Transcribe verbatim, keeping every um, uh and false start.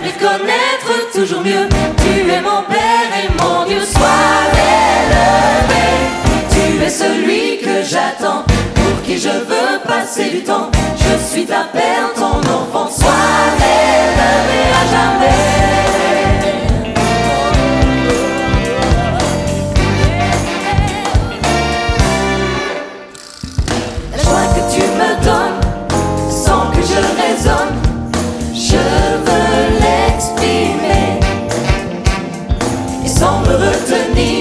envie de connaître toujours mieux. Tu es mon Père et mon Dieu, sois élevé. Tu es celui que j'attends, pour qui je veux passer du temps. Je suis ta Père, ton enfant, sois élevé à jamais. La joie que tu me donnes, sans que je raisonne, je veux l'exprimer, et sans me retenir.